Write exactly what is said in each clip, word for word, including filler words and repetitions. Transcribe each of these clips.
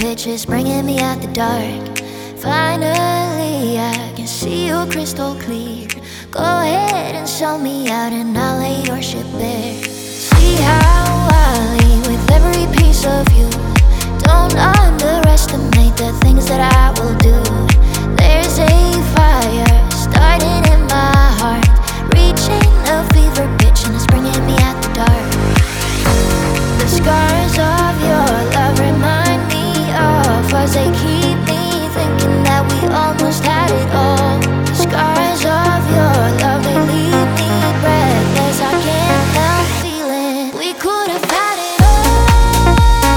pitch is bringing me out the dark. Finally, I can see you crystal clear. Go ahead and sell me out and I'll lay your ship bare. See how I leave with every piece of you. Don't underestimate the things that I will do. There's a fire starting in my heart, reaching a fever pitch and it's bringing me out the dark. The scars of your love remind me of us. They keep me thinking that we almost had it all. The scars of your love, they leave me breathless. I can't help feeling we could have had it all.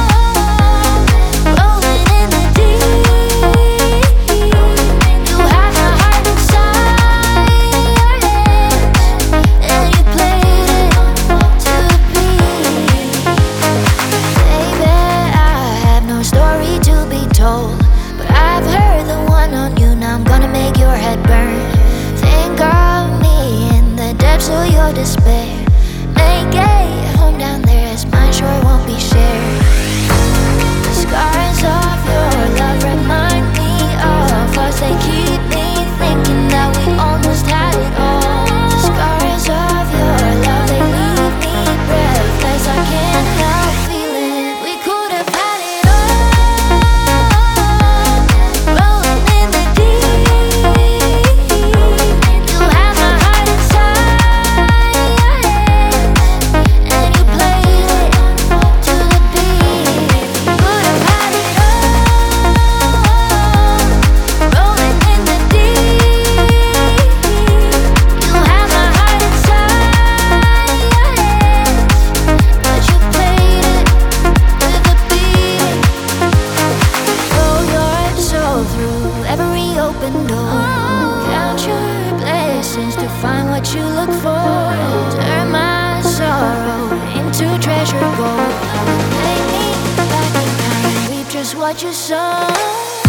Rolling in the deep, you had my heart inside your hands, and you played it to the beat. Baby, I have no story to be told, but I've heard the one on you. Now I'm gonna make your head burn. Think of me in the depths of your despair. Make a home down there as mine sure won't be shared. The scars of your love remind me of us. They keep me thinking that we almost had it all. The scars of your love, they leave me breathless. I can't help feeling we could have had it all. Rolling in the deep, you had my heart inside your hands, and you played it to the beat. Could have had it all. Rolling in the deep, you had my heart inside your hands, but you played it to the beat. Throw your soul through every open door. Count your blessings to find what you look for. Turn my sorrow into treasure gold. Take me back in time and reap just what you sow.